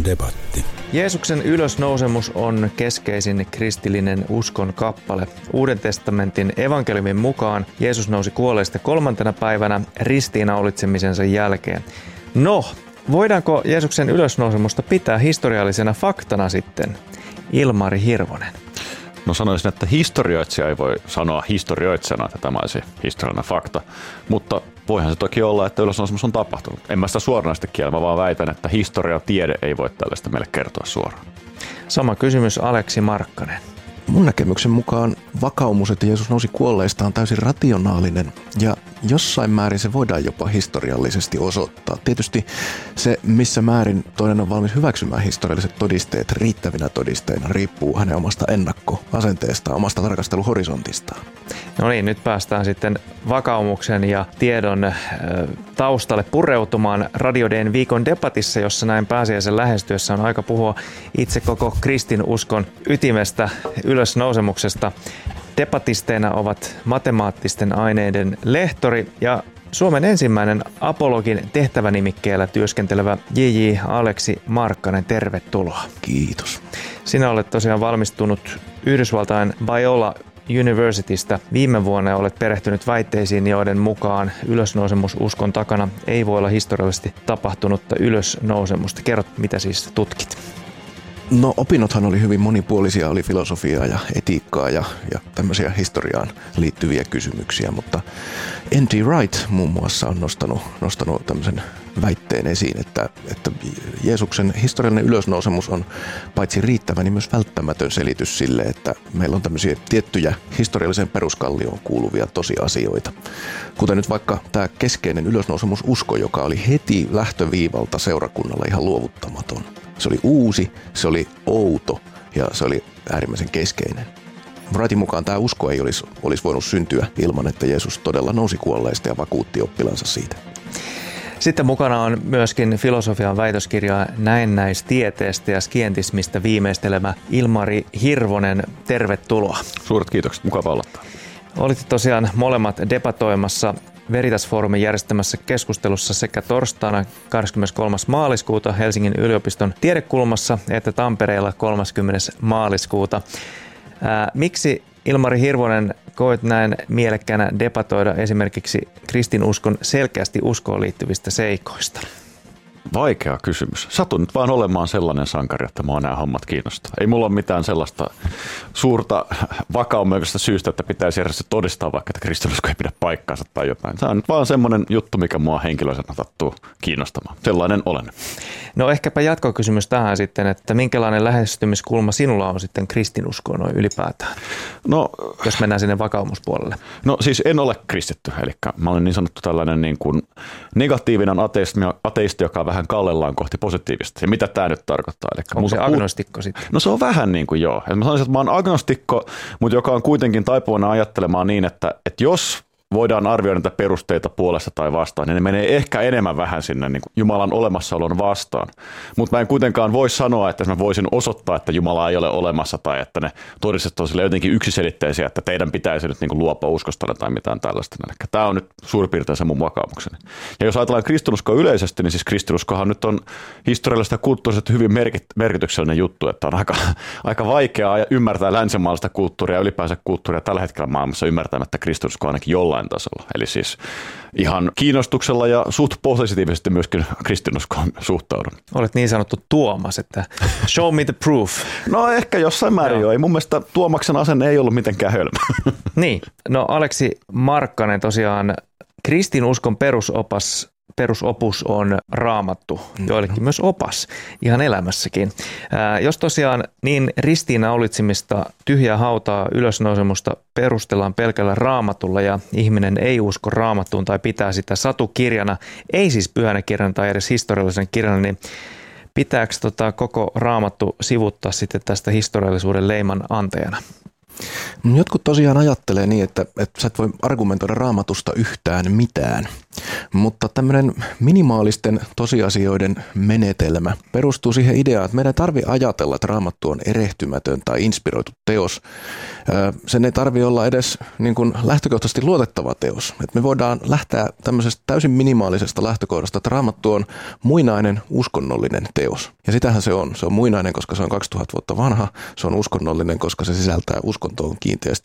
viikon debatti. Jeesuksen ylösnousemus on keskeisin kristillinen uskon kappale. Uuden testamentin evankeliumin mukaan Jeesus nousi kuolleista 3. päivänä ristiinnaulitsemisensa jälkeen. No, voidaanko Jeesuksen ylösnousemusta pitää historiallisena faktana sitten? Ilmari Hirvonen. No sanoisin, että historioitsija ei voi sanoa historioitsijana, että tämä olisi historiallinen fakta, mutta voihan se toki olla, että ylösnousemus on tapahtunut. En mä sitä suoranaisesti kiellä, mä vaan väitän, että historia ja tiede ei voi tällaista meille kertoa suoraan. Sama kysymys Aleksi Markkanen. Mun näkemyksen mukaan vakaumus, että Jeesus nousi kuolleista, on täysin rationaalinen ja jossain määrin se voidaan jopa historiallisesti osoittaa. Tietysti se, missä määrin toinen on valmis hyväksymään historialliset todisteet riittävinä todisteina, riippuu hänen omasta ennakkoasenteestaan, omasta tarkasteluhorisontistaan. No niin, nyt päästään sitten vakaumuksen ja tiedon taustalle pureutumaan Radio D:n viikon debatissa, jossa näin pääsiäisen lähestyessä on aika puhua itse koko kristinuskon ytimestä, ylösnousemuksesta. Debatisteina ovat matemaattisten aineiden lehtori ja Suomen ensimmäinen apologin tehtävänimikkeellä työskentelevä J.J. Aleksi Markkanen. Tervetuloa. Kiitos. Sinä olet tosiaan valmistunut Yhdysvaltain Biola Universitystä viime vuonna ja olet perehtynyt väitteisiin, joiden mukaan ylösnousemususkon takana ei voi olla historiallisesti tapahtunutta ylösnousemusta. Kerrot, mitä siis tutkit? No opinnothan oli hyvin monipuolisia, oli filosofiaa ja etiikkaa ja tämmöisiä historiaan liittyviä kysymyksiä, mutta N.T. Wright muun muassa on nostanut tämmöisen väitteen esiin, että Jeesuksen historiallinen ylösnousemus on paitsi riittävä, niin myös välttämätön selitys sille, että meillä on tämmöisiä tiettyjä historialliseen peruskallioon kuuluvia tosiasioita. Kuten nyt vaikka tämä keskeinen ylösnousemususko, joka oli heti lähtöviivalta seurakunnalla ihan luovuttamaton. Se oli uusi, se oli outo ja se oli äärimmäisen keskeinen. Wrightin mukaan tämä usko ei olisi voinut syntyä ilman, että Jeesus todella nousi kuolleista ja vakuutti oppilansa siitä. Sitten mukana on myöskin filosofian väitöskirjaa näennäistieteestä ja skientismistä viimeistelevä Ilmari Hirvonen. Tervetuloa. Suuret kiitokset, mukava olla. Olitte tosiaan molemmat debatoimassa Veritas-foorumin järjestämässä keskustelussa sekä torstaina 23. maaliskuuta Helsingin yliopiston tiedekulmassa että Tampereella 30. maaliskuuta. Miksi Ilmari Hirvonen koet näin mielekkäänä debatoida esimerkiksi kristinuskon selkeästi uskoon liittyvistä seikoista? Vaikea kysymys. Satun nyt vaan olemaan sellainen sankari, että mua nämä hommat kiinnostaa. Ei mulla ole mitään sellaista suurta vakaumuksesta syystä, että pitäisi järjestää todistaa vaikka, että kristinusko ei pidä paikkaansa tai jotain. Tämä on nyt vaan semmoinen juttu, mikä mua henkilöisenä sattuu kiinnostamaan. Sellainen olen. No ehkäpä jatkokysymys tähän sitten, että minkälainen lähestymiskulma sinulla on sitten kristinuskoon noin ylipäätään? No, jos mennään sinne vakaumuspuolelle. No siis en ole kristitty, eli mä olen niin sanottu tällainen niin kuin negatiivinen ateisti, joka vähän kallellaan kohti positiivista. Ja mitä tämä nyt tarkoittaa? Eli onko se agnostikko sitten? No se on vähän niin kuin joo. Mä sanoisin, että mä oon agnostikko, mutta joka on kuitenkin taipuvainen ajattelemaan niin, että jos voidaan arvioida näitä perusteita puolesta tai vastaan, niin ne menee ehkä enemmän vähän sinne niin kuin Jumalan olemassaolon vastaan. Mutta mä en kuitenkaan voi sanoa, että mä voisin osoittaa, että Jumala ei ole olemassa tai että ne todistet on sille jotenkin yksiselitteisiä, että teidän pitäisi nyt niin kuin luopua uskostanne tai mitään tällaista. Eli tämä on nyt suurin piirtein se mun vakaumukseni. Ja jos ajatellaan kristinuskoa yleisesti, niin siis kristinuskohan nyt on historiallisesti ja kulttuurisesti hyvin merkityksellinen juttu, että on aika vaikeaa ymmärtää länsimaalaista kulttuuria ja ylipäänsä kulttuuria tällä hetkellä maailmassa ymmärtämättä kristinuskoa ainakin jollain tasolla. Eli siis ihan kiinnostuksella ja suht positiivisesti myöskin kristinuskoon suhtaudun. Olet niin sanottu Tuomas, että show me the proof. No ehkä jossain määrin jo. Ei mun mielestä Tuomaksen asenne ei ollut mitenkään hölmö. Niin, no Aleksi Markkanen tosiaan kristinuskon perusopus on Raamattu, joillekin myös opas ihan elämässäkin. Jos tosiaan niin ristiinnaulitsemista, tyhjää hautaa, ylösnousemusta perustellaan pelkällä Raamatulla ja ihminen ei usko Raamattuun tai pitää sitä satukirjana, ei siis pyhänä kirjana tai edes historiallisen kirjana, niin pitääkö koko Raamattu sivuttaa sitten tästä historiallisuuden leiman antajana? Jotkut tosiaan ajattelee niin, että sä et voi argumentoida Raamatusta yhtään mitään, mutta tämmöinen minimaalisten tosiasioiden menetelmä perustuu siihen ideaan, että meidän ei tarvitse ajatella, että Raamattu on erehtymätön tai inspiroitu teos. Sen ei tarvitse olla edes niin kuin lähtökohtaisesti luotettava teos. Että me voidaan lähteä tämmöisestä täysin minimaalisesta lähtökohdasta, että Raamattu on muinainen uskonnollinen teos. Ja sitähän se on. Se on muinainen, koska se on 2000 vuotta vanha. Se on uskonnollinen, koska se sisältää uskontoon kiinteästi